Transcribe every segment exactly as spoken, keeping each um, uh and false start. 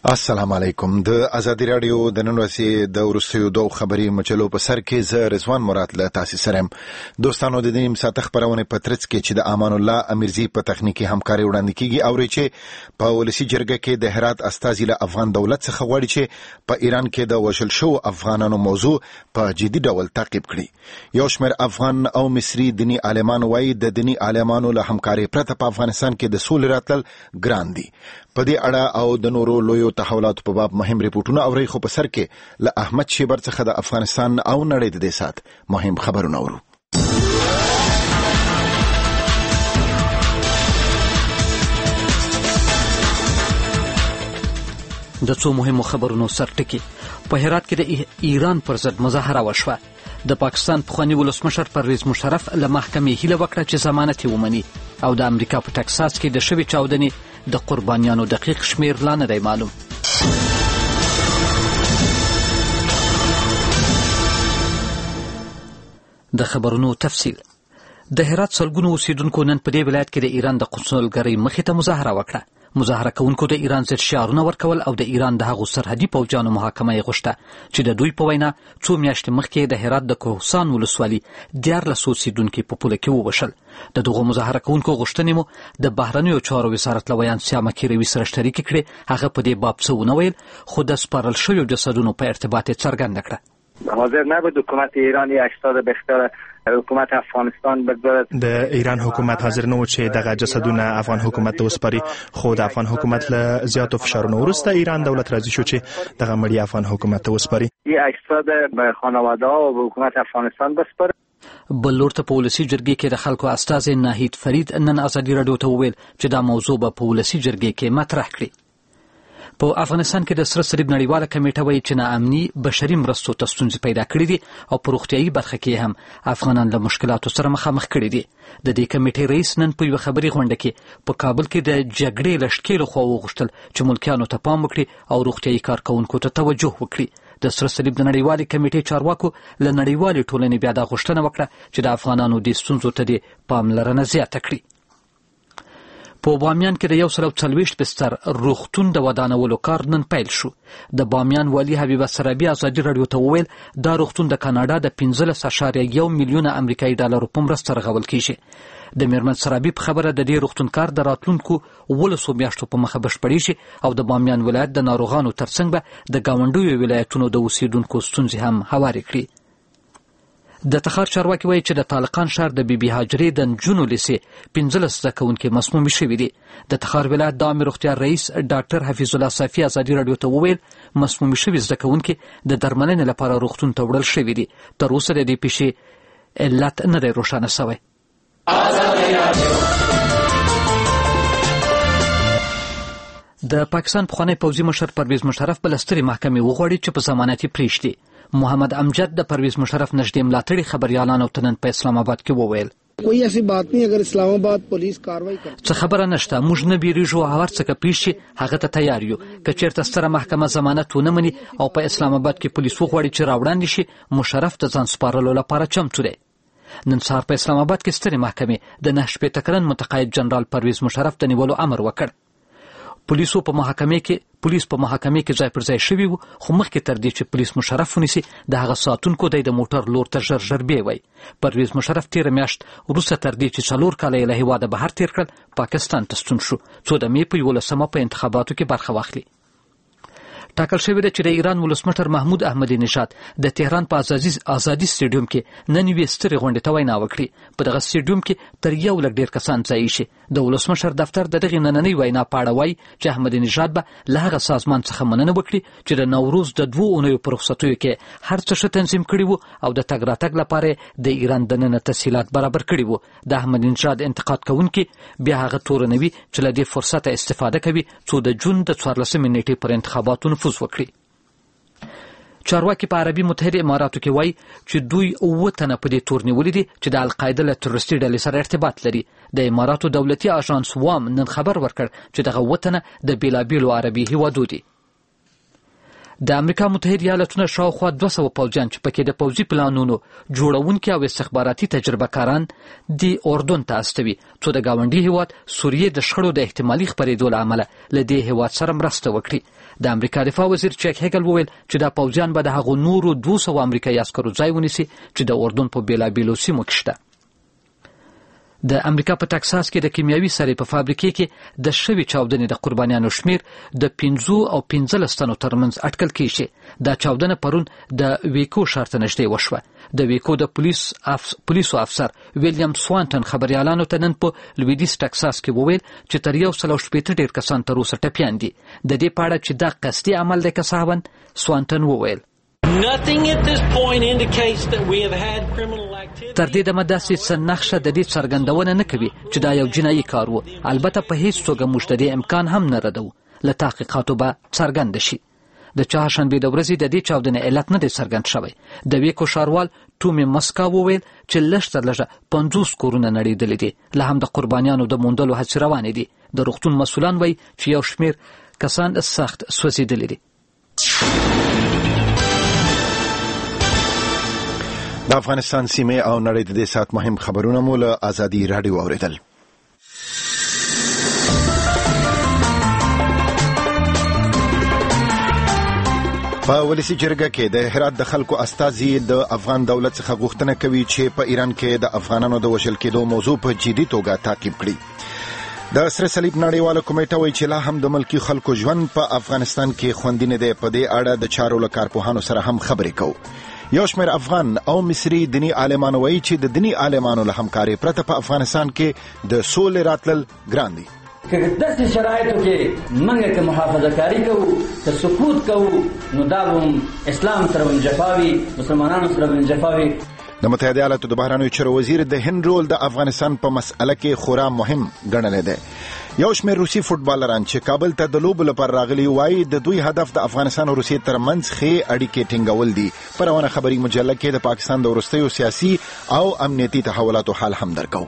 السلام علیکم. د ازادي رادیو د نن ورځې د وروستیو دوه خبري مچلو په سر کې زه رضوان مراد له تاسو سره. دوستانو د دې مساته خبرونه په ترڅ کې چې د امان الله امیرزی په تخنیکی همکاري وړاندې کیږي او چې په ولسی جرګه کې د هرات استازي له افغان دولت څخه غواړي چې په ایران کې د وشل شو افغانانو موضوع په جدي ډول تعقیب کړي. یو شمېر افغان او مصري دینی عالمان وایي د دینی عالمانو له همکاري پرته په افغانستان کې د سولې راتلل ګران دي. په دې اړه او د نورو لویو تحولاتو په باب مهم ریپورتونه اوري، خو په سر کې له احمد شیبر څخه د افغانستان او نړۍ د دې سات مهم خبرونه اورو. د څو مهمو خبرونو سرټکی. په هرات کې د ایران پر ضد مظاهره وشوه. د پاکستان پخوانی ولسمشر پرویز مشرف له محکمې هیله وکړه چې ضمانت ومني او د امریکا په ټکساس کې د شوې چاودنې د قربانیانو دقیق شمیر لا نه دی معلوم. د خبرونو تفصیل. د هرات سلګونو اوسیدونکو نن په دې ولایت کې د ایران د قونسلګرۍ مخې ته مظاهره وکړه. مظاهره کوونکو د ایران ضد شعارونه ورکول او د ایران د هغو سرحدي پوځیانو محاکمه یې غوښته چې د دوی په وینا څو میاشتې مخکې د هرات د کوهستان ولسوالي دیارلس اوسیدونکي په پوله کې ووژل. د دغو مظاهره کوونکو غوښتنې مو د بهرنیو چارو وزارت له ویان سیامه کیروي سره شریکې کړې. هغه په دې باب څه ونه ویل، خو د سپارل شویو جسدونو په ارتباط یې څرګنده کړه. حاضر نبود حکومت ایرانی هشتاد به اختیار حکومت افغانستان بگذارد. د ایران حکومت حاضر نه و چې دغه جسدونه افغان حکومت ته وسپاري، خو د افغان حکومت له زیاتو فشارونو وروسته ایران دولت راضي شو چې دغه مړي افغان حکومت ته وسپاري. این اجساد به خانواده‌ها و به حکومت افغانستان بسپاره. بل لور ته په ولسی جرګې کې د خلکو استازي ناهید فرید نن ازادي رادیو ته وویل چې دا موضوع به په ولسی جرګې کې مطرح کړي. په افغانستان کې د سره صلیب نړیواله کمیټه وایي چې ناامني بشري مرستو ته ستونزې پیدا کړې دي او په روغتیایي برخه کې هم افغانان له مشکلاتو سره مخامخ کړي دي. د دې کمیټې رئیس نن په یوه خبري غونډه کې په کابل کې د جګړې له ښکېلو خوا وغوښتل چې ملکیانو ته پام وکړي او روغتیایي کارکوونکو ته توجه وکړي. د سره صلیب د نړیوالې کمیټې چارواکو له نړیوالې ټولنې بیا دا غوښتنه وکړه چې د افغانانو د ستونزو ته دې پاملرنه زیاته کړي. په بامیان کې د یو سل او څلوېښت بستر روغتون د ودانولو کار نن پیل شو. د بامیان والي حبیبه سرابي ازادي رادیو ته وویل دا روغتون د کاناډا د پنځلس اعشاریه یو میلیونه امریکایي ډالرو په مرسته رغول کیږي. د میرمن سرابي په خبره د دې روغتون کار د راتلونکو ولسو میاشتو په مخه بشپړېږي او د بامیان ولایت د ناروغانو ترڅنګ به د ګاونډیو ولایتونو د اوسیدونکو ستونزې هم هوارې کړي. د تخار چارواکي وایي چې د طالقان ښار د بي بي هاجرې د نجونو لیسې پنځلس زده کوونکي مسموم شوي دي. د تخار ولایت د عامې روغتیا رئیس ډاکټر حفیظ الله صافي ازادي رادیو ته وویل مسموم شوي زده کوونکي د درملنې لپاره روغتون ته وړل شوي دي. تر اوسه د دې پیښې علت نه دی روښانه شوی. د پاکستان پخوانی پوځي مشر پرویز مشرف بله سترې محکمې وغواړي چې په ضمانت یې پرېږدي. محمد امجد د پرویز مشرف نږدې ملاتړي خبریالانو ته نن په اسلام آباد کې وویل کوئی ایسی بات نہیں، اگر اسلام آباد پولیس کاروایی کوي څه خبره نشته، موږ نه بیریږو، هر څه که پیښ شي هغه ته تیار یو. که چېرته ستره محکمه ضمانت ونه مني او په اسلام آباد کې پولیس وغواړي چې راوړاندې شي، مشرف د ځان سپارلو لپاره چمتو دی. نن سهار په اسلام آباد کې سترې محکمې د نهه شپېته کلن متقاعد جنرال پرویز مشرف د نیولو امر وکړ. پولیسو په محکمې کې پولیس په محکمې کې ځای پر ځای شوي وو، خو مخکې تر دې چې پولیس مشرف ونیسي د هغه ساتونکو دی د موټر لور ته ژر ژر بیوی. پرویز مشرف تېره میاشت وروسته تر دې چې څلور کاله یې له هېواده بهر تېر کړل پاکستان ته ستون شو څو د مې په یولسمه په انتخاباتو کې برخه واخلي. ټاکل شوې ده چې د ایران ولسمشر محمود احمدي نژاد د تهران په ازادي ازادي سټیډیوم کې نن یوې سترې غونډې ته وینا وکړي. په دغه سټیډیوم کې تر یو لک ډېر کسان ځای شي. د ولسمشر دفتر د دغې نننۍ وینا په اړه وایي چې احمدي نژاد به له هغه سازمان څخه مننه وکړي چې د نوروز د دوو اونیو په رخصتیو کې هر څه ښه تنظیم کړي وو او د تګ راتګ لپاره د ایران دننه تسهیلات برابر کړي وو. د احمدي نژاد انتقاد کوونکي بیا هغه تورنوي چې له دې فرصته استفاده کوي څو د جون د څوارلسمې نیټې پر انتخاباتو نفوذ وکړي. چارواکي په عربي متحده اماراتو کې وایي چې دوی اووه تنه په دې تور نیولي دي چې د القاعده له تروریستي ډلې سره ارتباط لري. د اماراتو دولتي اژانس وام نن خبر ورکړ چې دغه اووه تنه د بېلابېلو عربي هیوادو دي. د امریکا متحده ایالاتونو شاوخوا دوه سوه پوځیان چې پکې د پوځي پلانونو جوړونکي او استخباراتي تجربه کاران د اردن ته استوي څو د ګاونډي هیواد سوریې د شخړو د احتمالي خپرېدو له امله له دې هیواد سره مرسته وکړي. د امریکا دفاع وزیر چیک هیګل وویل چې دا پوځیان به د هغو نورو دوه سوه امریکایي عسکرو ځای ونیسي چې د اردن په بیلابیلو سیمو کې شته. د امریکا په ټکساس کې د کیمیاوي سرې په فابریکې کې د شوي چاودنې د قربانیانو شمیر د پنځو او پنځلس تنو ترمنځ اټکل کیږي. دا چاودنه پرون د ویکو ښار ته نږدې وشوه. د ویکو د پولیس اف... پولیسو افسر ویلیام سوانټن خبريالانو ته نن په لویدیز ټکساس کې وویل چې تر یو سل او شپېته ډېر کسان تر اوسه ټپیان دي. د دې په اړه چې دا قصدي عمل دی که صاحبن، سوانټن وویل Nothing at this point indicates that we have had criminal activity. تر دې دمه داسې څه نښه د دې څرګندونه نه کوي چې دا یو جنایي کار و. البته په هیڅ توګه موږ د دې امکان هم نه ردو. له تحقیقاتو به څرګند شي. د چهارشنبې د ورځې د دې چاودنې علت نه دی څرګند شوی. د ویکو ښاروال ټومي مسکا وویل چې لږ تر لږه پنځوس کورونه نړېدلي دي. لا هم د قربانیانو د موندلو هڅې روانې دي. د روغتون مسؤلان وایي چې یو شمېر کسان سخت سوځېدلي دي. د افغانستان سیمه او نړۍ د دې سات مهم خبرونه مو له ازادي رادیو اوریدل. په ولسی جرګه کې د هرات د خلکو استازي د افغان دولت څخه غوښتنه کوي چې په ایران کې د افغانانو د وژل کېدو موضوع په جدي توګه تعقیب کړي. د سره صلیب نړیواله کمیټه وایي چې لا هم د ملکی خلکو ژوند په افغانستان کې خوندي نه دی. په دې اړه د چارو له کارپوهانو سره هم خبرې کوو. یو شمېر افغان او مصري دینی عالمان وایي چې د دینی عالمانو له همکارۍ پرته په افغانستان کې د سولې راتلل ګران دي. که داسې شرایطو کې موږ که محافظه کاري کوو، که سکوت کوو، نو دا هم اسلام سره هم جفاوي، مسلمانانو سره هم جفاوي. د متحده ایالاتو د بهرنیو چارو وزیر د هند رول د افغانستان په مسأله کې خورا مهم ګڼلی دی. یو شمېر روسي فوټبالران چې کابل ته د لوبو لپاره راغلي وایي د دوی هدف د افغانستان او روسیې ترمنځ ښې اړیکې ټینګول دي. په روانه خبري مجله کې د پاکستان د وروستیو سیاسي او امنیتي تحولاتو حال هم درکو.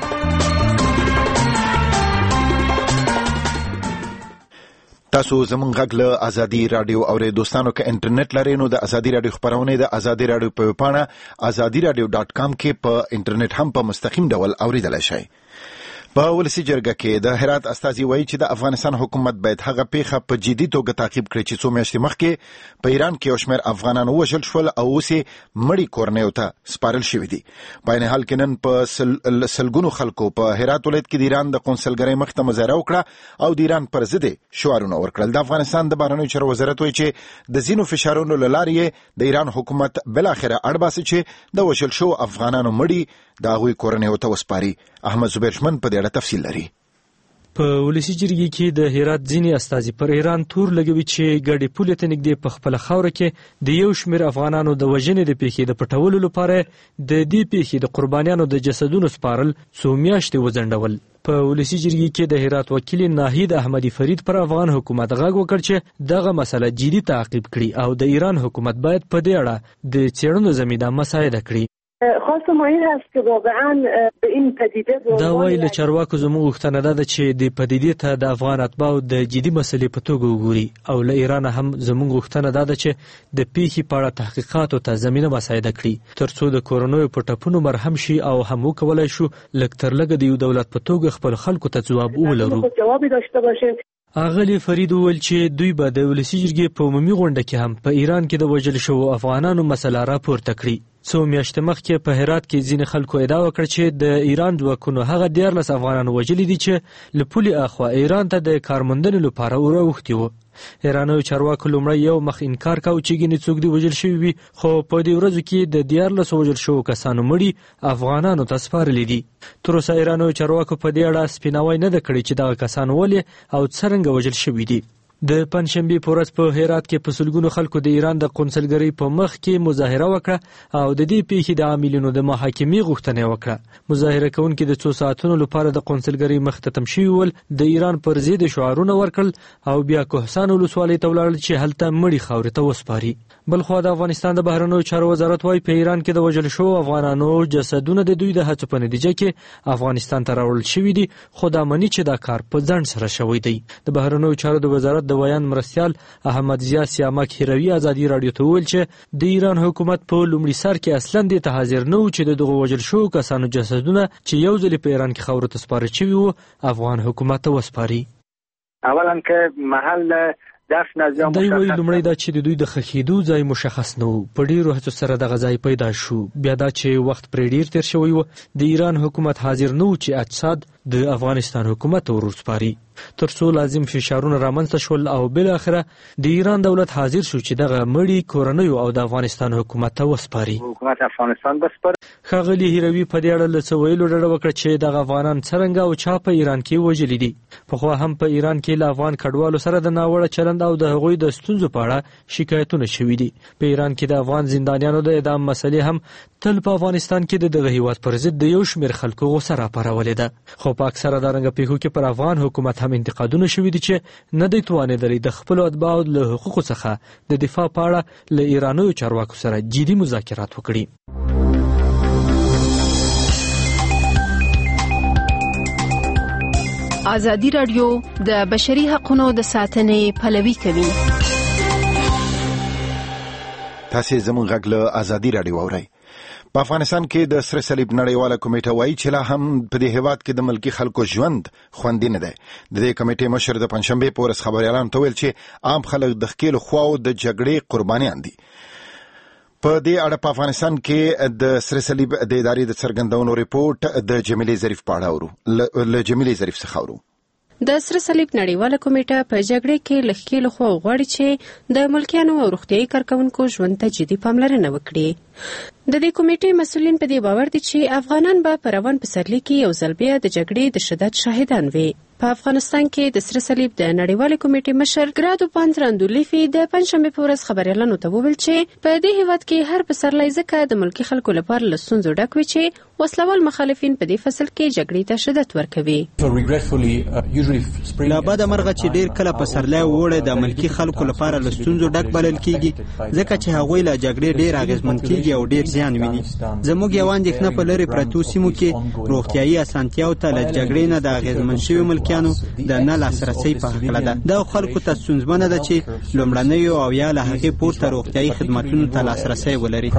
تاسو زمونږ غږ له ازادي رادیو اورئ. دوستانو که انټرنیټ لرئ نو د ازادي رادیو خبرونه د ازادي رادیو په پاڼه ازادي رادیو ډاټ کام کې په انټرنیټ هم په مستقیم ډول اوریدلای شئ. په ولسی جرګه کې د هرات استازي وایي چې د افغانستان حکومت باید هغه پیښه په جدي توګه تعقیب کړي چې څو میاشتې مخکې په ایران کې یو شمېر افغانان ووژل شول او اوس یې مړي کورنیو ته سپارل شوي دي. په عین حال کې نن په سل... سلګونو خلکو په هرات ولایت کې د ایران د قونسلګرۍ مخ ته مظاهره وکړه او د ایران پر ضد شعارونه ورکړل. د افغانستان د بهرنیو چارو وزارت وایي چې د ځینو فشارونو له لارې د ایران حکومت بالاخره اړ باسي چې د وژل شوو افغانانو مړي د هغوی کورنیو ته وسپاري. احمد زبیر شمن په دې اړه تفصیل لري. په ولسی جرګې کې د هرات ځینې استازي پر ایران تور لګوي چې ګډې پولې ته نږدې په خپله خاوره کې د یو شمېر افغانانو د وژنې د پیښې د پټولو لپاره د دې پیښې د قربانیانو د جسدونو سپارل څو میاشتې وځنډول. په ولسی جرګې کې د هرات وکیل ناهید احمدي فرید پر افغان حکومت غږ وکړ چې دغه مسله جدي تعقیب کړي او د ایران حکومت باید په دې اړه د څېړنو زمینه مساعده کړي. خواستم این هست که واقعا به این پدیده دا وایي له چارواکو زموږ غوښتنه ده چې د پدیدې ته د افغان اتباعو د جدي مسلې په توګه وګوري او له ایران هم زموږ غوښتنه ده چې د پیښې په اړه تحقیقاتو ته زمینه مساعده کړي ترڅو د کورنیو په ټپونو مرهم شي او هم وکولای شو لږ تر لږه د یو دولت په توګه خپل خلکو ته ځواب ولرو. اغلی فرید وویل چې دوی به د ولسی جرګې په عمومي غونډه کې هم په ایران کې د وژل شوو افغانانو مسله راپورته کړي. څو میاشتې مخکې په هرات کې ځینې خلکو ادعا وکړه چې د ایران ځواکونو هغه دیارلس افغانان وژلي دي چې له پولې اخوا ایران ته د کارموندنې لپاره وراوښتي وو. ایرانیو چارواکو لومړی یو مخ انکار کاوه چې ګینې څوک دې وژل شوي وي، خو په دې ورځو کې د دیارلسو وژل شوو کسانو مړي افغانانو ته سپارلي دي. تر اوسه ایرانیو چارواکو په دې اړه سپیناوی نه ده کړی چې دغه کسان ولې او څرنګه وژل شوي دي. د پنځشنبې په ورځ په هرات کې په سلګونو خلکو د ایران د قونسلګرۍ په مخ کې مظاهره وکړه او د دې پیښې د عاملینو د محاکمې غوښتنه وکړه. مظاهره کوونکي د څو ساعتونو لپاره د قونسلګرۍ مخ ته تم شوي ول، د ایران پر ضد شعارونه ورکړل او بیا کوهستان ولسوالۍ ته ولاړل چې هلته مړي خاورې ته وسپاري. بلخوا د افغانستان د بهرنیو چارو وزارت وايي په ایران کې د وژل شوو افغانانو جسدونه د دوی د هڅو په نتیجه کې افغانستان ته راوړل شوي دي، خو دا مني چې دا کار په ځنډ سره شوی دی. د بهرنیو چارو د وزارت د ویان مرستیال احمد ضیا سیامک هیروي ازادي رادیو ته وویل چې د ایران حکومت په لومړي سر کې اصلا دې ته حاضر نه و چې د دغو وژل شوو کسانو جسدونه چې یو ځل په ایران کې خاورو ته سپارل شوي وو افغان حکومت ته وسپاري. اولا که محل دفن از یا مشخص دی وی لومړی دا چې د دوی د خښېدو ځای مشخص نه و په ډیرو هڅو سره دغه ځای پیدا شو بیا دا چې وخت پرې ډیر تیر شوی و د ایران حکومت حاضر نه و چې اجساد د افغانستان حکومت ورسپاري ترڅو لازم فشارونه رامنځته شول او بل اخره د ایران دولت حاضر شو چې دغه مړی کورنۍ او د افغانستان حکومت ته وسپاري. حکومت افغانستان بسپاري. ښاغلي هیروي په دې اړه له څه ویلو ډډه وکړه چې دغه افغانان څرنګه او چا په ایران کې وژلي دي. پخوا هم په ایران کې له افغان کډوالو سره د ناوړه چلند او د هغوی د ستونزو په اړه شکایتونه شوي دي. په ایران کې د افغان زندانیانو د اعدام مسلې هم تل په افغانستان کې د دغه هیواد پر ضد د یو شمېر خلکو غوسه راپارولې ده. خو په اکثره دارنګه پیښو کې پر افغان حکومت هم انتقادونه شوي دي چې نه دی توانېدلی د خپلو اتباعو له حقوقو څخه د دفاع په اړه له ایرانیو چارواکو سره جدي مذاکرات وکړي. ازادي راډیو د بشري حقوقو د ساتنې پلوي کوي. تاسو زموږ غږ له ازادي راډیو اورئ. په افغانستان کې د سره صلیب نړیواله کمیټه وایي چې لا هم په دې هیواد کې د ملکی خلکو ژوند خوندي نه دی. د دې کمیټې مشر د پنځشنبې په ورځ خبريالانو ته ویل چې عام خلک د ښکېلو خواو د جګړې قربانیان دي. په دې اړه په افغانستان کې د سره صلیب د ادارې د څرګندونو ریپورت د جمیلې ظریف په اړه اورو له جمیلې ظریف څخه اورو. د سره صلیب نړیواله کمیټه په جګړې کې له ښکېلو خواو غواړي چې د ملکیانو او روغتیايي کارکونکو ژوند ته جدي پاملرنه وکړي. د دې کمیټې مسؤلین په دې باور دي چې افغانان به په روان پسرلي کې یو ځل بیا د جګړې د شدت شاهدان وي. په افغانستان کې د سره صلیب د نړیوالې کمیټې مشر ګرادو پانتراندولیفي د پنځشنبې په ورځ خبريالانو ته وویل چې په دې هیواد کې هر پسرلی ځکه د ملکي خلکو لپاره له ستونزو ډک وي چې وسلوال مخالفین په دې فصل کې جګړې ته شدت ورکوي. لا بعد مرغه چې ډیر کله پسرلی وړه د ملکي خلکو لپاره له ستونزو ډک بلل کیږي ځکه چې هغوی له جګړې ډیر اغیزمن کیږي او ډیر زیان ویني. زموږ یو اندېښنه په لری پرتو سیمو کې روغتیايي اسانتیاو ته له جګړې نه د اغیزمن شوي ملکیانو د نه لاسرسي په حق ده. دا خلکو ته ستونزمنه ده چې لومړنۍ او یا له هغې پورته روغتیايي خدماتونو ته لاسرسي ولري.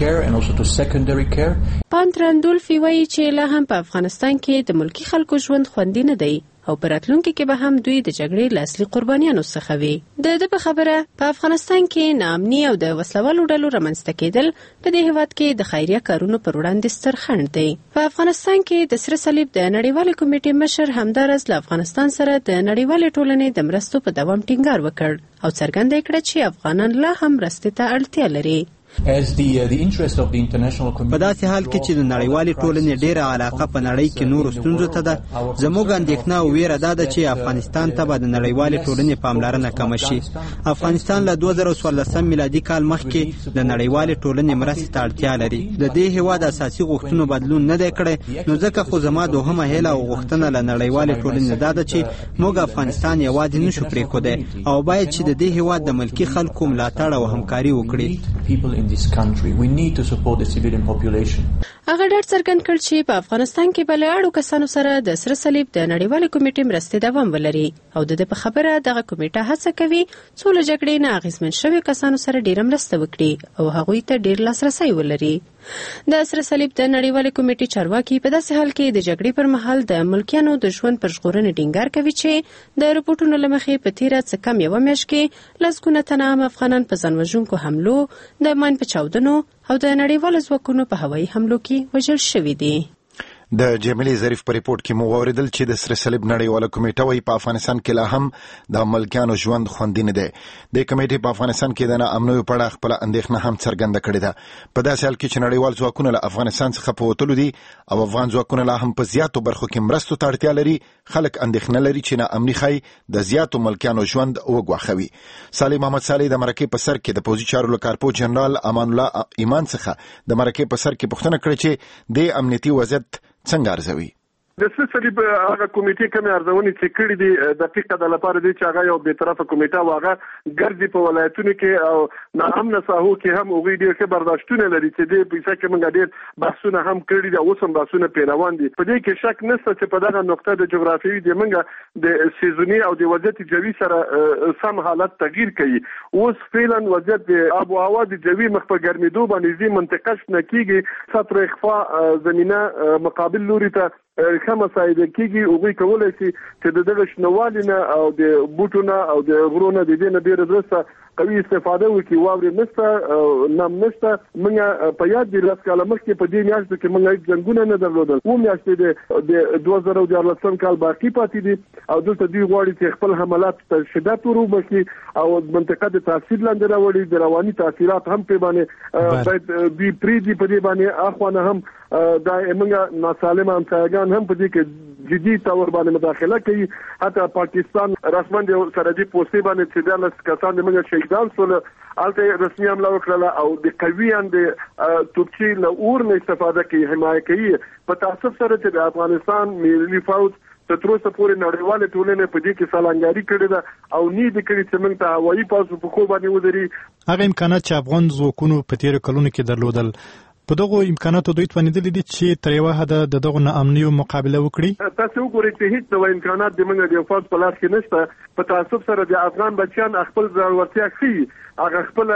پانتراندولفي وایي چې لا هم په افغانستان کې د ملکي خلکو ژوند خوندي نه دی او په راتلونکي کې به هم دوی د جګړې له اصلي قربانیانو څخه وي. د ده په خبره په افغانستان کې ناامني او د وسلوالو ډلو رامنځته کېدل په دې هیواد کې د خیریه کارونو پر وړاندې ستر خنډ دی. په افغانستان کې د سره صلیب د نړیوالې کمیټې مشر همدارس له افغانستان سره د نړیوالې ټولنې د مرستو په دوام ټینګار وکړ او څرګنده کړه چې افغانان لا هم مرستې ته اړتیا لري. په داسې حال کې چې د نړیوالې ټولنې ډیره علاقه په نړۍ کې نورو ستونزو ته ده زموږ اندېښنه او ویره دا ده چې افغانستان ته به د نړیوالې ټولنې پاملرنه کمه شي. افغانستان له دوه زره څوارلسم میلادي کال مخکې د نړیوالې ټولنې مرستې ته اړتیا لري. د دې هیواد اساسي غوښتنو بدلون نه دی کړی نو ځکه خو زما دوهمه هیله او غوښتنه له نړیوالې ټولنې دا ده چې موږ افغانستان یوازې نشو پرېښودی او باید چې د دې هیواد د ملکي خلکو ملاتړ او همکاري وکړي. in this country. We need to support the civilian population. هغه ډېر څرګند کړ چې په افغانستان کې بل اړو کسانو سره د سره صلیب د نړیوالې کمیټې مرستې دوام ولري او د دې په خبره دغه کمیټه هڅه کوي څو له جګړې نه اغېزمن شوي کسانو سره ډېره مرسته وکړي او هغوی ته ډېر لاسرسی ولري. د سره صلیب د نړیوالې کمیټې چارواکي په داسې حال کې د جګړې پر مهال د ملکیانو د ژوند پر ژغورنې ټینګار کوي چې د رپورټونو له مخې په تیره څه کم یوه میاشت کې لسګونه تنه عام افغانان په ځان وژونکو حملو د ماین په چاودنو او د نړیوالو ځواکونو په هوایي حملو کې وژل شوي دي. د جمیلې ظریف په ریپورت کې مو واوریدل چې د سره صلیب نړیواله کمیټه وايي په افغانستان کې لا هم د ملکیانو ژوند خوندي نه دی. د کمیټې په افغانستان کې د ناامنیو په اړه خپله اندېښنه هم څرګنده کړې ده. په داسې حال کې چې نړیوال ځواکونه له افغانستان څخه په وتلو دي او افغان ځواکونه لا هم په زیاتو برخو کې مرستو ته اړتیا لري، خلک اندېښنه لري چې ناامني ښایي د زیاتو ملکیانو ژوند وګواښوي. صالح محمد صالح د مرکې په سر کې د پوځي چارو له کارپوه جنرال امان الله ایمان څخه د مرکې په سر کې پوښتنه کړې چې د امنیتي وضعیت څنګه ارزوي. د سره صلیب هغه کمیټې کومې ارزونې چې کړې دي دقیقه د لپاره دي چې هغه یو به طرفه کمیټه واغه ګرځي په ولایتونو کې او ناامن ساحو کې هم اوږي ډېر ښه برداشتونه لري چې دې په څه کې موږ ډېر بحثونه هم کړي دي او اوس هم بحثونه پیروان دي. په دې کې شک نشته چې په دغه نقطه د جغرافیوي د موږ د سیزوني او د وضعیت جوي سره سم حالت تغییر کوي. اوس فعلا وضعیت د آب او هوا د جوي مخ په ګرمېدو باندې زی منطقه شنه کیږي سطر اخفاء زمينه مقابل لوري ته کومه سایده کیږي او وی کولای شي چې د دغه شنوالینه او د بوټونه او د غرونه د دې نه ډیره درسته قوي استفاده وکړي. واوري نشته نم نشته. موږ په یاد دي لاس کاله مخکې په دې میاشت کې موږ جنگونه نه درلودل. و میاشت د دوه زره دیارلسم کال باقی پاتې دي او دلته دوی غواړي چې خپل حملات ته شدت وروبخي او منطقه د تاثیر لاندې راوړي. د رواني تاثیرات هم په باندې باید دوی پریدي په دې باندې اخوانه هم دا موږ ناسالمه همسایگان هم په دې کې جدي تور باندې مداخله کوي. حتی پاکستان رسماً د سرحدي پوستې باندې چې د لاس کسان د موږ شهیدان سول الته رسمي حمله وکړه او د قویان د توپچي له اور نه استفاده کوي حمایه کوي. په تاسف سره چې د افغانستان ملي فوج تر اوسه پورې نړیواله ټولنه په دې کې سالنګاری کړې ده او نید کړي چې موږ ته هوایي پاس په خو باندې ودري. هغه امکانات چې افغان ځواکونو په تیر کلونو کې درلودل په دغه امکاناتو دوی توانیدل دي چې تر یو حد د دغه ناامنیو مقابله وکړي. تاسو وګورئ چې هیڅ ډول امکانات د موږ د فوج په لاس کې نشته. په تاسو سره د افغان بچیان خپل ضرورتیا کوي. هغه خپل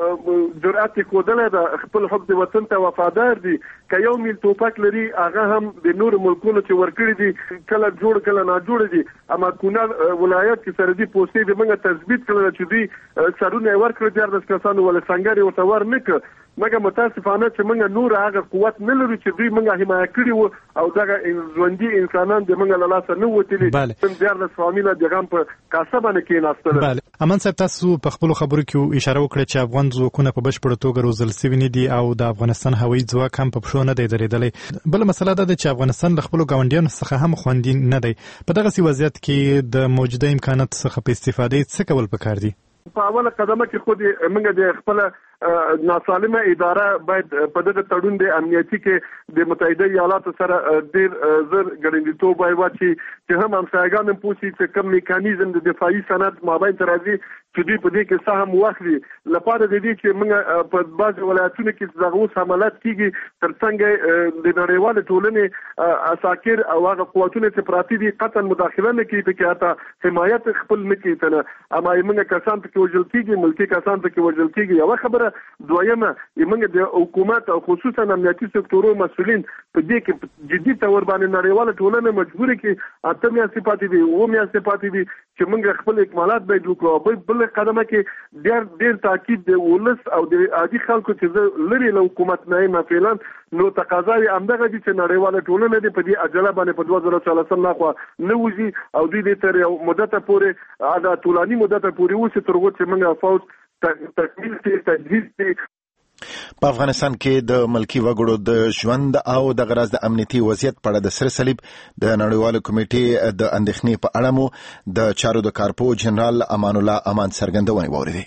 جرأت کودل د خپل حق د وطن ته وفادار دي. که یو میل توپک لري هغه هم د نور ملکونو چې ورکړي دي کله جوړ کله نه جوړ دي. اما کونړ ولایت کې سرحدي پوستې د موږ تثبیت کړل چې دوی سرونه ورکړي د داس کسانو ول څنګه ورته ورنک. مګر متاسفانه چې موږ نور هغه قوت نه لرو چې دوی موږ حمایت کړی وو او دغه ژوندۍ انسانان د موږ له لاسه نه وتلي. تم دیارلس فامیله د غم په کاسه باندې کېناستل. بله امان صاحب تاسو په خپل خبرو کې اشاره وکړه چې افغان ځواکونه په بشپړه توګه روزل شوي نه دي او د افغانستان هوایي ځواک هم په پښو نه دی درېدلی. بل مسله دا ده چې افغانستان له خپل ګاونډیانو څخه هم خوندي نه دی. په دغه وضعیت کې د موجوده امکانات څخه په استفاده څه کول پکار دي؟ په اوله قدمه کې خو موږ د خپل ناسالمه اداره باید په دغه تړون د امنیتي کې د متحده ایالاتو سره ډیر زر ګړندیتوب واچي چې هم همسایګان هم پوښي چې کوم میکانیزم د دفاعي صنعت مابین تر راځي چې دوی په دې کې سهم واخلي لپاره د دې چې موږ په بعض ولایتونو کې دغه اوس حملات کیږي تر څنګه د نړیوال ټولنې اساکر او هغه قوتونه چې پراتی دي قطعا مداخله نه کوي په کې حتی حمایت خپل نه کوي تنه. اما موږ کسان ته کې وجل کیږي ملکی کسان ته کې وجل کیږي. یو خبره دویمه موږ د حکومت او خصوصا امنیتي سکتورو مسؤلین په دې کې جدي تور باندې نړیواله ټولنه مجبور کې اته میاشتې پاتې دي او میاشتې پاتې دي چې موږ خپل اکمالات باید وکړو. بل قدمه کې ډیر ډیر تاکید د ولس او د عادي خلکو چې لري له حکومت نه نه فعلا نو تقاضا یې همدغه دي چې نړیواله ټولنه دې په دې عجله باندې په دوه زره څلورم نخوا نه وځي او دوی تر یو مدته پورې دا ټولاني مدته پورې وځي تر څو چې موږ فوج تکمیل کې تجهیز دي. په افغانستان کې د ملکی وګړو د ژوند او د غرض د امنیتي وضعیت په اړه د سره صلیب د نړیوالو کمیټې د اندېښنې په اړه مو د چارو د کارپو جنرال امان الله امان څرګندونې واوریدې.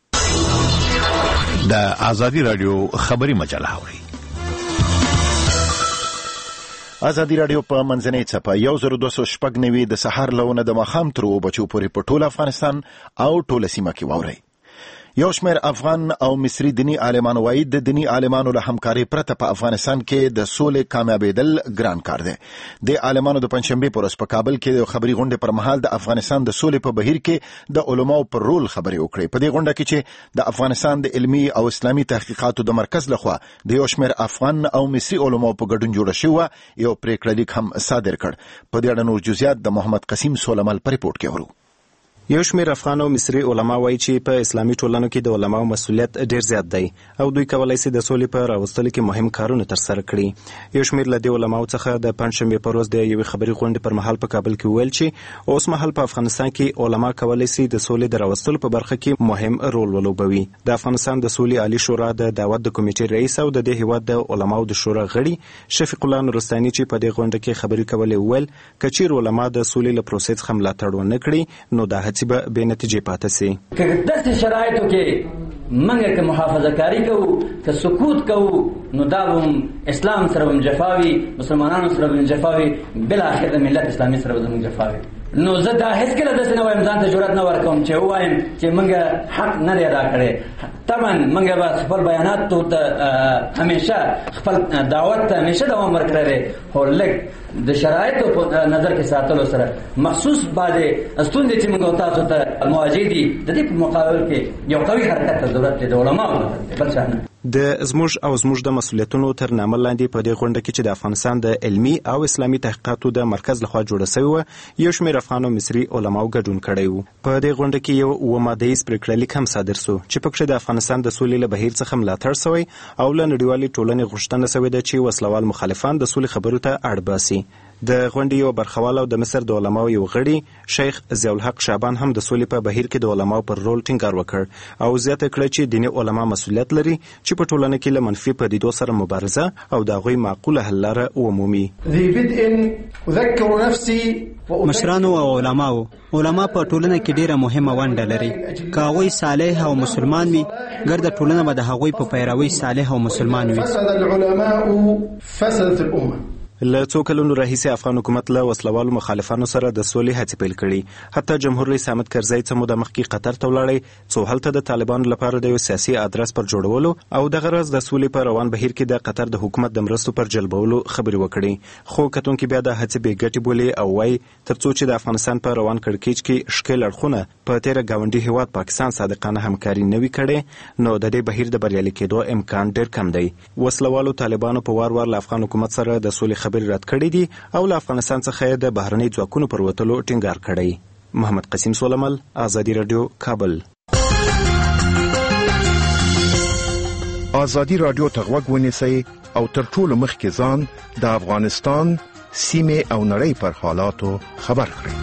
د ازادي رادیو خبري مجله اوري. ازادي رادیو په منځنۍ څپه یو زر دوه سوه شپږ نوي د سهار لونه د ماښام تر اوه بجو پورې په ټول افغانستان او ټوله سیمه کې واورئ. یو شمېر افغان او مصري دیني عالمان وایي د دیني عالمانو له همکارۍ پرته په افغانستان کې د سولې کامیابېدل ګران کار دی. د عالمانو د پنجشنبې په ورځ په کابل کې د خبري غونډې پر مهال د افغانستان د سولې په بهیر کې د علماو پر رول خبرې وکړې. په دې غونډه کې چې د افغانستان د علمي او اسلامي تحقیقاتو د مرکز لخوا د یو شمېر افغان او مصري علماو په ګډون جوړه شوې یو پریکړه لیک هم صادر کړ. په دې اړه نور جزئیات د محمد قسیم سولمل په ریپورت کې اورو. یو شمېر افغان او مصري علما وایي چې په اسلامي ټولنو کې د علماو مسؤلیت ډیر زیات دی او دوی کولای شي د سولې په راوستلو کې مهم کارونه ترسره کړي. یو شمېر له دې علماو څخه د پنځشنبې په ورځ د یوې خبري غونډې پر مهال په کابل کې ویل چې اوس مهال په افغانستان کې علما کولای شي د سولې د راوستلو په برخه کې مهم رول ولوبوي. د افغانستان د سولې عالی شورا د دعوت د کمیټې رئیس او د دې هیواد د علماو د شورا غړي شفیق الله نورستاني چې په دې غونډه کې خبري کولې ویل کچیر علما د سولې له پروسس څخه ملاتړ ونه کړي نو دا هڅې به بې نتیجې پاتې سي. که داسې شرایطو کې منګه که محافظه کاری کوو که سکوت کوو نو دا هم اسلام سره هم جفاوي مسلمانانو سره هم جفاوي بالاخره د ملت اسلامي سره هم جفاوي. نو زه دا هیڅ کله داسې نه وایم ځان ته جرأت نه ورکوم چې ووایم چې موږ حق نه دی ادا کړی. طبعا موږ به خپل بیاناتو ته همیشه خپل دعوت ته همیشه دوام ورکړی دی، خو لږ د شرایطو په نظر کې ساتلو سره مخصوص بعضې ستونزې چې موږ تاسو ته مواجه دي د دې په مقابل کې یو قوي حرکت ته ضرورت دی، د علماو ضرورت دی، بل څه نه. د زموږ او زموږ د مسؤلیتونو تر نامه لاندې په دې غونډه کې چې د افغانستان د علمي او اسلامي تحقیقاتو د مرکز لخوا جوړه شوې وه، یو شمېر افغان او مصري علماو ګډون کړی و. په دې غونډه کې یو اووه مادهیز پرېکړه لیک هم صادر سو چې پکښې د افغانستان د سولې له بهیر څخه ملاتړ سوی او له نړیوالې ټولنې غوښتنه سوې ده چې وسلوال مخالفان د سولې خبرو ته اړ باسي. د غونډې یو برخوال او د مصر د علماو یو غړي شیخ ضیاءالحق شعبان هم د سولې په بهیر کې د علماو پر رول ټینګار وکړ او زیاته کړه چې دیني علما مسؤلیت لري چې په ټولنه کې له منفي پدیدو سره مبارزه او د هغوی معقوله حل لاره ومومي. مشرانو او علماو علما په ټولنه کې ډیره مهمه ونډه لري. که هغوی صالح او مسلمان وي ګرده ټولنه به د هغوی په پیروي صالح او مسلمان وي. له څو کلونو راهیسې افغان حکومت له وسلوالو مخالفانو سره د سولې هڅې پیل کړي. حتی جمهور رئیس حامد کرزی څه موده مخکې قطر ته ولاړی څو هلته د طالبانو لپاره د یو سیاسي ادرس پر جوړولو او دغه راز د سولې په روان بهیر کې د قطر د حکومت د مرستو پر جلبولو خبرې وکړي. خو کتونکي بیا د هڅې بې ګټې بولي او وایي تر څو چې د افغانستان په روان کړکېچ کې ښکېل اړخونه په تېره ګاونډي هېواد پاکستان صادقانه همکاري نه وي کړې نو د دې بهیر د بریالي کېدو امکان ډېر کم دی. وسلوالو طالبانو په وار وار له افغان حکومت سره د سولې خبرې رد کړې دي او له افغانستان څخه د بهرنۍ ځواکونو پر وتلو ټینګار کړی. محمد قسیم سولمل، آزادي رادیو، کابل. آزادي رادیو ته غوږ ونیسئ او تر ټولو مخکې ځان د افغانستان سیمې او نړۍ پر حالاتو خبر کړئ.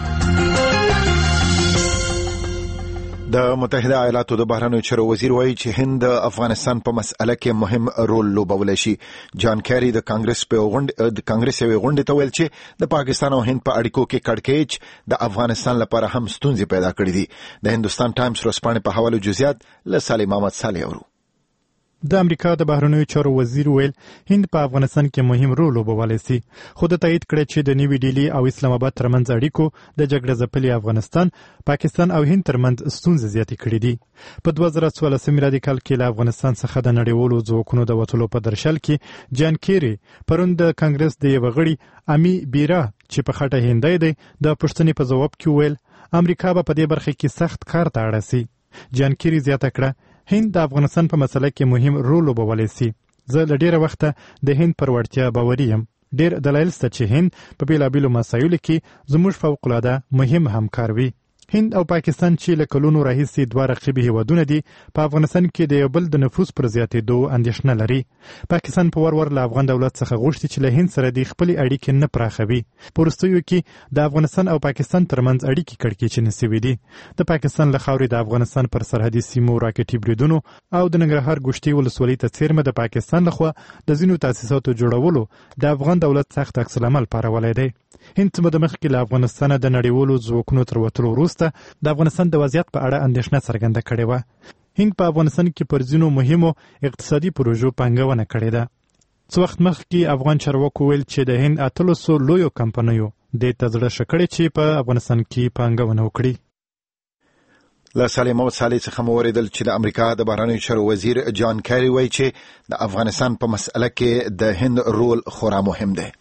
د متحده ایالاتو د بهرنیو چارو وزیر وایي چې هند د افغانستان په مسأله کې مهم رول لوبولی شي. جان کیری د کانګرس په غونډه د کانګرس یوې غونډې ته ویل چې د پاکستان او هند په اړیکو کې کړکېچ د افغانستان لپاره هم ستونزې پیدا کړې دي. د هندوستان ټایمز ورځپاڼې په حوالو جزئیات له سالم محمد صالح اورو. د امریکا د بهرنیو چارو وزیر ویل هند په افغانستان کې مهم رول لوبولی شي، خو د تایید کړی چې د نیوي ډیلی او اسلام آباد ترمنځ اړیکو د جګړه ځپلي افغانستان، پاکستان او هند ترمنځ ستونزې زیاتې کړې دي. په دوه زره څوارلسم میلادي کال کې له افغانستان څخه د نړیوالو ځواکونو د وتلو په درشل کې جان کیری پرون د کانګرس د یوه غړي امی بیرا چې په خټه هندی دی د پوښتنې په ځواب کې ویل امریکا به په دې برخه کې سخت کار ته اړ شي. جان کیری زیاته کړه هند د افغانستان په مسله کې مهم رول لوبولی شي. زه له ډیره وخته د هند پر وړتیا باوري یم. ډیر دلایل شته چې هند په بیلابیلو مسایلو کې زموږ فوقالعاده مهم همکار وي. هند او پاکستان چې له کلونو راهیسې دوه رقیبې هیوادونه دي په افغانستان کې د یو بل د نفوذ پر زیاتېدو اندېښنه لري. پاکستان په ور ور له افغان دولت څخه غوښتي چې له هند سره د خپلې اړیکې نه پراخوي. په وروستیو کې د افغانستان او پاکستان ترمنځ اړیکې کړکېچنې شوې دي. د پاکستان له خاورې د افغانستان پر سرحدي سیمو راکټي بریدونو او د ننګرهار ګوشتې ولسوالۍ ته څیرمه د پاکستان لخوا د ځینو تاسیساتو جوړولو د افغان دولت سخت عکس العمل پارولی دی. هند څه موده مخکې له افغانستانه د نړیوالو ځواکونو تر وتلو وروسته د افغانستان د وضعیت په اړه اندېښنه څرګنده کړې وه. هند په افغانستان کې پر ځینو مهمو اقتصادي پروژو پانګونه کړې ده. څه وخت مخکې افغان چارواکو ویل چې د هند اتلسو لویو کمپنیو دې ته زړه ښه کړی چې په افغانستان کې پانګونه وکړي. له سالم محمد صالح څخه مو اوریدل چې د امریکا د بهرنیو چارو وزیر جان کیری وایي چې د افغانستان په مسأله کې د هند رول خورا مهم دی.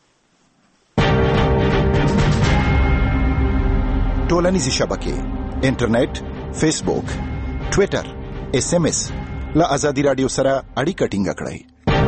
ټولنیزې شبکې، انټرنیټ، فیسبوک، ټویټر، ایس ایم ایس له آزادي رادیو سره اړیکه ټینګه کړئ.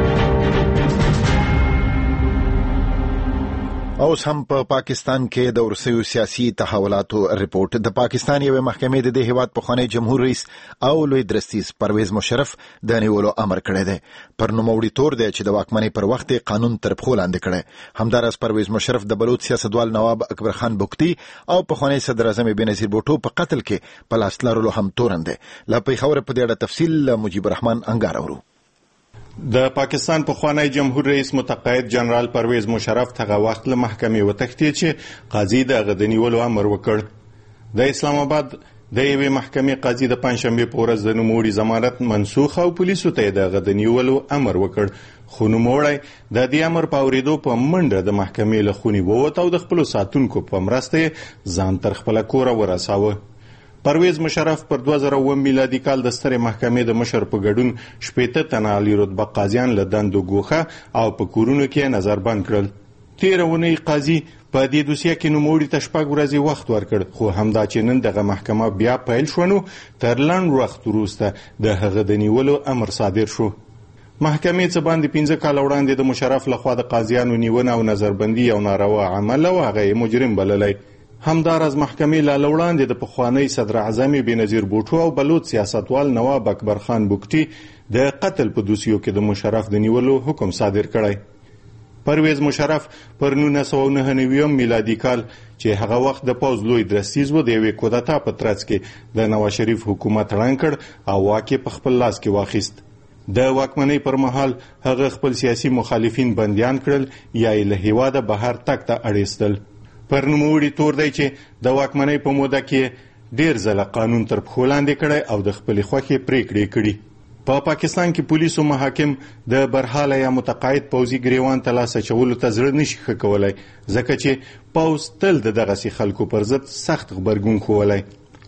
اوس هم په پاکستان کې د ورسیو سیاسي تحولاتو رپورت. د پاکستان یوې محکمې د دې هیواد پخوانی جمهور رئیس او لوی درستیز پرویز مشرف د نیولو امر کړی دی. پر نوموړي تور دی چې د واکمنۍ پر وخت قانون تر پښو لاندې کړی. همداراز پرویز مشرف د بلوچ سیاستوال نواب اکبر خان بگتي او پخوانی صدر اعظم بېنظیر بوټو په قتل کې په لاس لرلو هم تورن دی. له پیښور په دې اړه تفصیل مجيب الرحمن انګار اورو. د پاکستان پخوانی جمهور رئیس متقاعد جنرال پرویز مشرف هغه وخت له محکمې وتښتېد چې قاضي د هغه د نیولو امر وکړ. د اسلام آباد د یوې محکمې قاضي د پنځشنبې په ورځ د نوموړي ضمانت منسوخ او پولیسو ته یې د هغه د نیولو امر وکړ، خو نوموړی د دې امر په اورېدو په منډه د محکمې له خونې ووت او د خپلو ساتونکو په مرسته یې ځان تر خپله کوره ورساوه. پرویز مشرف پر دوه زره اووه میلادي کال د سترې محکمې د مشر په ګډون شپېته تنه عالي رتبه قاضیان له دندو ګوښه او په کورونو کې نظربند کړل. تېره اونۍ قاضي په دې دوسیه کې نوموړي ته شپږ ورځې وخت ورکړ، خو همدا چې نن دغه محکمه بیا پیل شوه نو تر لنډ وخت وروسته د هغه د نیولو امر صادر شو. محکمې څه باندې پنځه کاله وړاندې د مشرف لخوا د قاضیانو نیونه او نظربندي یو ناروا عمل او هغه یې مجرم بللی. همداراز محکمې لا وړاندې د پخوانی صدر اعظم بېنظیر بوټو او بلوچ سیاستوال نواب اکبر خان بوکټي د قتل په دوسیو کې د مشرف د نیولو حکم صادر کړی. پرویز مشرف پر نولس سوه نهه نوي میلادي کال چې هغه وخت د پوځ لوی درستیز و د یوې کودتا په ترڅ کې د نواز شریف حکومت ړنګ کړ او واک یې په خپل لاس کې واخیست. د واکمنۍ پر مهال هغه خپل سیاسي مخالفین بندیان کړل یا یې له هېواده بهر تګ ته اړیستل. پر نوموړي تور دی چې د واکمنۍ په موده کې ډېر ځله قانون تر پښو لاندې کړی او د خپلې خوښې پریکړې کړي. په پا پاکستان کې پولیسو محاکم د برحاله یا متقاعد پوځي ګریوان ته لاس اچولو ته زړه نشي ښه کولی، ځکه چې پوځ تل د دغسې خلکو پر ضد سخت غبرګون ښوولی.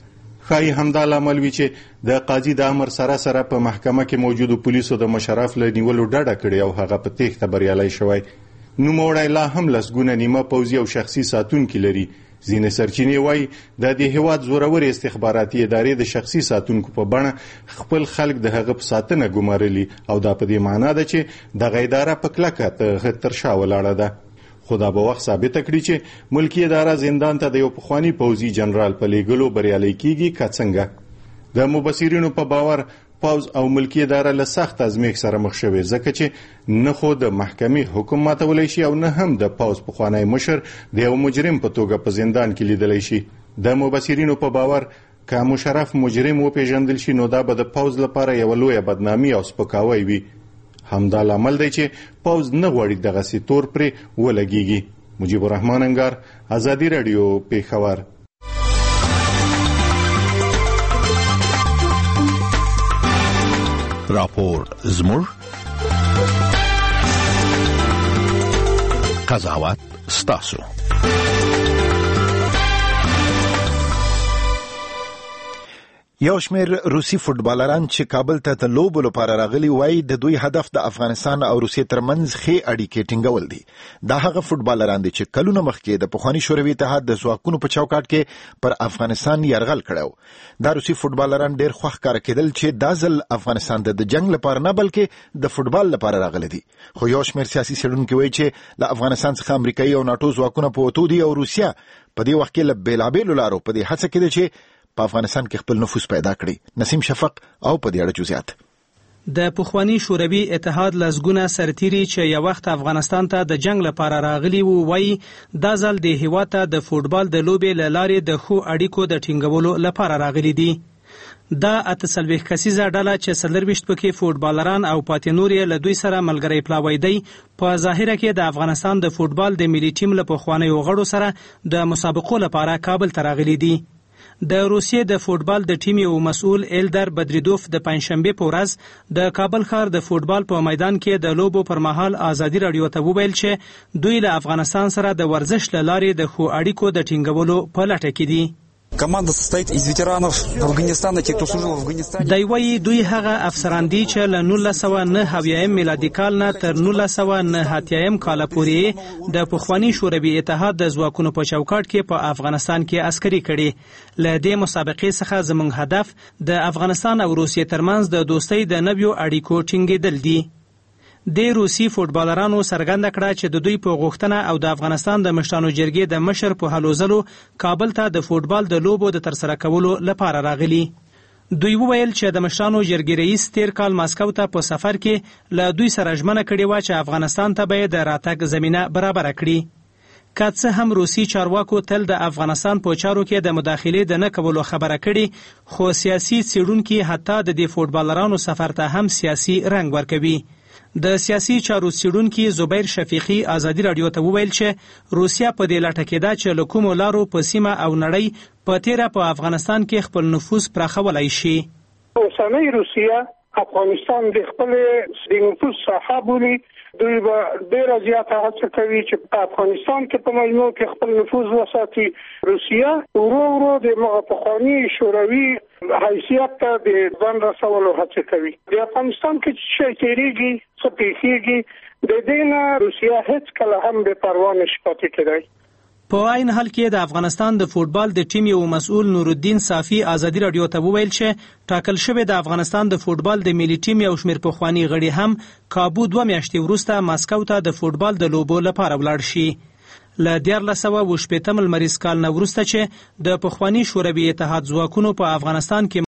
ښایي همدا لامل وي چې د قاضي د امر سره سره په محکمه کې موجودو پولیسو د مشرف له نیولو ډډه کړې او هغه په تېښته بریالی شوی. نوموړی لا هم لسګونه نیمه پوځي او شخصي ساتونکي لري. ځینې سرچینې وایي د دې هېواد زورورې استخباراتي ادارې د شخصي ساتونکو په بڼه خپل خلک د هغه په ساتنه ګمارلي او دا په دې معنا ده چې دغه اداره په کلکه تر شا ولاړه ده. خو دا به وخت ثابته کړي چې ملکي اداره زندان ته د یو پخواني پوځي جنرال په لیږلو بریالی کیږي که څنګه. د مبصرینو په باور پوځ او ملکی اداره له سخت ازمیښت سره مخ شوې، ځکه چې نه خو د محکمې حکم ماتولی شي او نه هم د پوځ پخوانی مشر د یو مجرم په توګه په زندان کې لیدلی شي. د مبصرینو په باور که مشرف مجرم وپیژندل شي نو دا به د پوځ لپاره یوه لویه بدنامي او سپکاوی وي. همدا لامل دی چې پوځ نه غواړي دغسې تور پرې ولګیږي. مجیب الرحمن انگار، ازادي راډیو، پېښور. راپور زموږ قضاوت ستاسو. یو شمېر روسي فوټبالران چې کابل ته د لوبو لپاره راغلي وایي د دوی هدف د افغانستان او روسیې ترمنځ ښې اړیکې ټینګول دي. دا هغه فوټبالران دي چې کلونه مخکې د پخواني شوروي اتحاد د ځواکونو په چوکاټ کې پر افغانستان یرغل کړی. دا روسي فوټبالران ډېر خوښ ښکاره کېدل چې دا ځل افغانستان ته د جنګ لپاره نه بلکې د فوټبال لپاره راغلي دي. خو یو شمېر سیاسي څېړونکي وایي چې له افغانستان څخه امریکایي او ناټو ځواکونه په وتو دي او روسیه په دې وخت کې له بېلابېلو لارو په دې هڅه کې ده چې په افغانستان کې خپل نفوذ پیدا کړي. نسیم شفق او په دې اړه جزئیات. د پخوانی شوروي اتحاد لسګونه سرتیري چې یو وخت افغانستان ته د جنگ لپاره راغلي وو وایي دا ځل د هېواد ته د فوټبال د لوبې له لارې د ښو اړیکو د ټینګولو لپاره راغلي دي. دا اته څلوېښت کسیزه ډله چې څلرویشت پکې فوټبالران او پاتې نور یې له دوی سره ملګری پلاوی دی په ظاهره کې د افغانستان د فوټبال د ملي ټیم له پخوانیو غړو سره د مسابقو لپاره کابل ته راغلي دي. د روسیې د فوټبال د ټیم یو مسؤل ایلدر بدریدوف د پنځشنبې په ورځ د کابل ښار د فوټبال په میدان کې د لوبو پر مهال ازادي راډیو ته وویل چې دوی له افغانستان سره د ورزش له لارې د ښو اړیکو د ټینګولو په لټه کې دي. Команда состоит из ветеранов Афганистана, те, кто служил в Афганистане. دی وایي دوی هغه افسران دي چې له نولس سوه نهه اویایم میلادي کال نه تر نولس سوه نهه اتیایم کاله پورې د پخواني شوروي اتحاد د ځواکونو په چوکاټ کې په افغانستان کې عسکري کړي. له دې مسابقې څخه زموږ هدف د افغانستان او روسیې ترمنځ د دوستۍ د نویو اړیکو ټینګېدل دي. د روسي فوټبالرانو څرګنده کړه چې د دوی په غوښتنه او د افغانستان د مشرانو جرګې د مشر په هلو ځلو کابل ته د فوټبال د لوبو د ترسره کولو لپاره راغلي. دوی وویل چې د مشرانو جرګې رئیس تیر کال ماسکو ته په سفر کې له دوی سره ژمنه کړې وه چې افغانستان ته به یې د راتګ زمینه برابره کړي. که څه هم روسي چارواکو تل د افغانستان په چارو کې د مداخلې د نه کولو خبره کړې، خو سیاسي څېړونکي حتی د دې فوټبالرانو سفر ته هم سیاسي رنګ ورکوي. د سیاسي چارو څېړونکي زبیر شفیقي ازادي راډیو ته وویل چې روسیا په دې لټه کې ده چې له کومو لارو په سیمه او نړۍ په تیره په افغانستان کې خپل نفوذ پراخولی شي. اوسنۍ روسیا افغانستان د خپل د نفوذ ساحه بولي، دوی به ډېره زیاته هڅه کوي چې په افغانستان کې په مجموع کې خپل نفوذ وساتي. روسیا ورو ورو د هغه پخواني شوروي حیثیت ته د ځان رسولو هڅه کوي. د افغانستان کې چې شی تېرېږي، څه پېښېږي، د دې نه روسیا هېڅ کله هم بې پروا نشي پاتې کېدی. په عین حال کې د افغانستان د فوټبال د ټیم یو مسؤل نورالدین صافي ازادي راډیو ته وویل چې ټاکل شوی د افغانستان د فوټبال د ملي ټیم یو شمېر پخواني غړي هم کابو دوه میاشتې وروسته مسکو ته د فوټبال د لوبو لپاره ولاړ شي. له دیارلس سوه اووه شپېتم لمریز کال نه وروسته چې د پخواني شوروي اتحاد ځواکونو په افغانستان کې